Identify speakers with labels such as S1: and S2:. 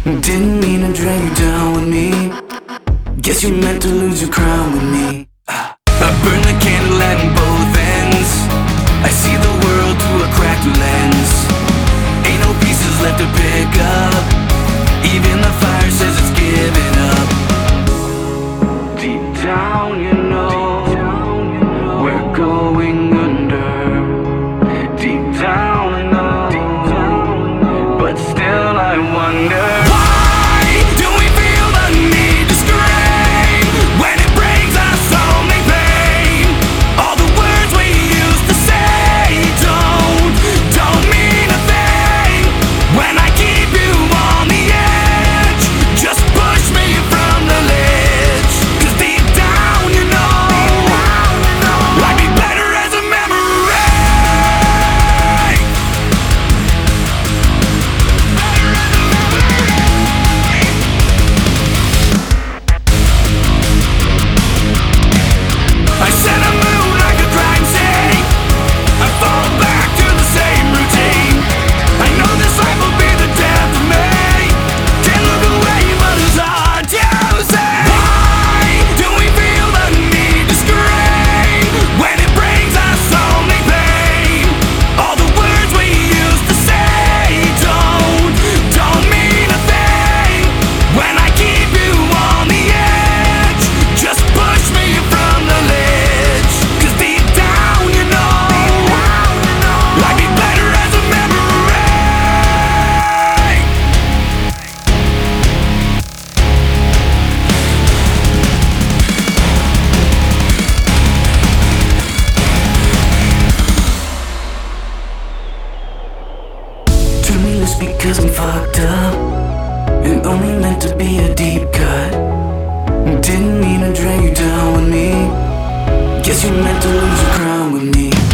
S1: Didn't mean to drag you down with me. Guess you meant to lose your crown with me. I burn the candle at both ends. I see the world through a cracked lens. Ain't no pieces left to pick up. Even the fire says it's giving up. Deep down you know we're going under. Deep down I know, but still I wonder. Because I'm fucked up. It only meant to be a deep cut. Didn't mean to drag you down with me. Guess you meant to lose your crown with me.